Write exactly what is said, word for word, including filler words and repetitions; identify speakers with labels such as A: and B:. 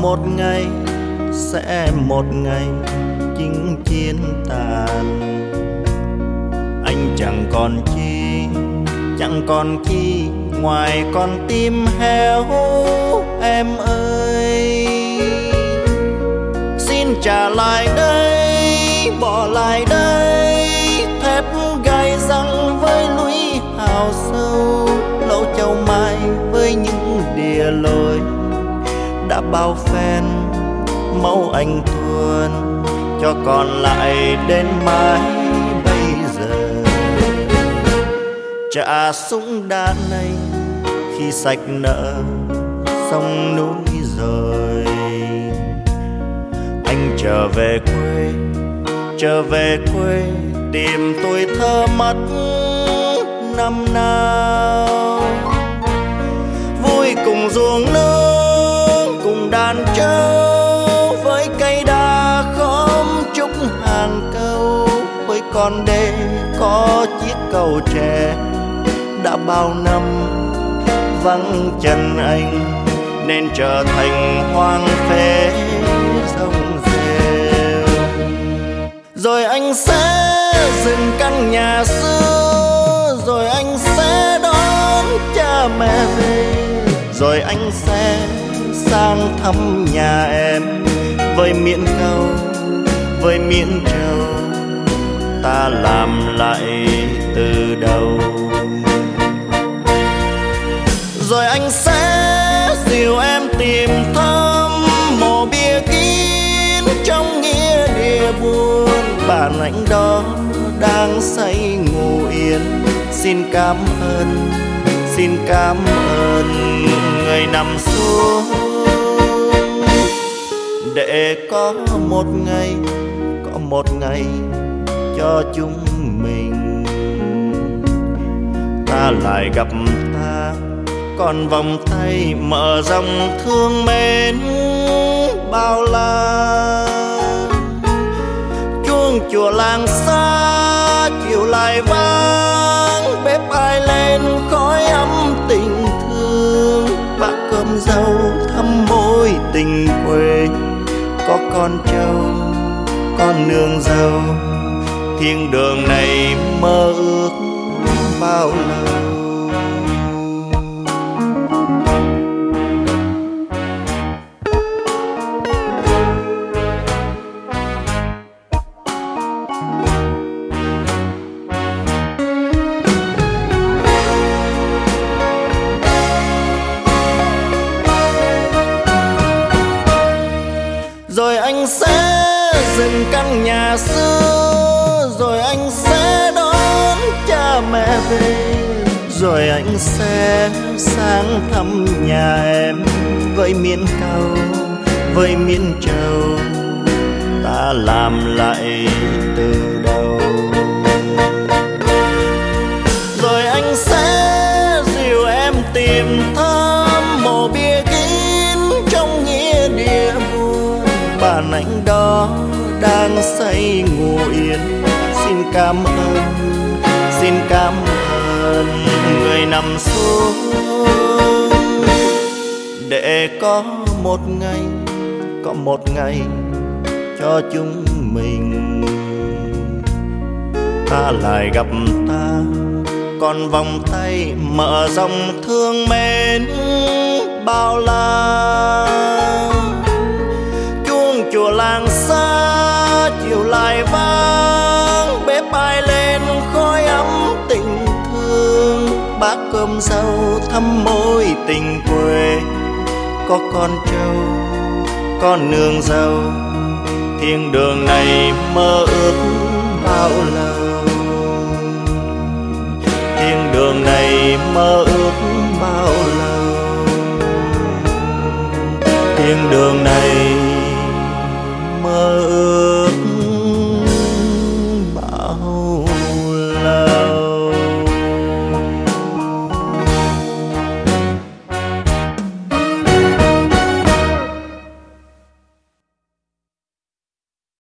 A: một ngày sẽ một ngày chinh chiến tàn. Anh chẳng còn chi, chẳng còn chi ngoài con tim héo em ơi. Xin trả lại đây, bỏ lại đây thép gai răng với lũy hào sâu, lỗ châu mai với những đìa lối đã bao phen mẫu anh tuôn, cho còn lại đến mãi bây giờ. Trả súng đạn này khi sạch nợ sông núi rồi. Anh trở về quê, trở về quê tìm tuổi thơ mất năm nào. Vui cùng ruộng nương, cùng đàn trâu, với cây đa khóm trúc hàng câu, với con đê có chiếc cầu tre. Đã bao năm vắng chân anh nên trở thành hoang phế rông rêu. Rồi anh sẽ dừng căn nhà xưa, rồi anh sẽ đón cha mẹ về, rồi anh sẽ sang thăm nhà em với miệng câu, với miệng trầu ta làm lại từ đầu. Rồi anh sẽ dìu em tìm thăm mộ bia kín trong nghĩa địa buồn. Bản anh đó đang say ngủ yên. Xin cảm ơn, xin cảm ơn người nằm xuống, để có một ngày, có một ngày cho chúng mình. Ta lại gặp ta, còn vòng tay mở rộng thương mến bao la. Chuông chùa làng xa chiều lại vang, bếp ai lên khói ấm tình thương. Bát cơm dâu thăm mối tình quê, có con trâu, con nương dâu. Thiên đường này mơ ước bao lâu. Rồi anh sẽ dừng căn nhà xưa, rồi anh sẽ đón cha mẹ về, rồi anh sẽ sang thăm nhà em với miếng cau, với miếng trầu ta làm lại từ đầu. Rồi anh sẽ dìu em tìm thăm mộ bia kín trong nghĩa địa buồn. Bản anh đó đang say ngủ yên. Xin cảm ơn, xin cảm ơn người nằm xuống, để có một ngày, có một ngày cho chúng mình. Ta lại gặp ta, còn vòng tay mở rộng thương mến bao la. Chuông chùa làng xa chiều lại vang, bếp ai lên khói ấm tình thương. Bát cơm dâu thăm mối tình quê, có con trâu, con nương dâu. Thiên đường này mơ ước bao lâu. Thiên đường này mơ ước bao lâu. Thiên đường này mơ ước bao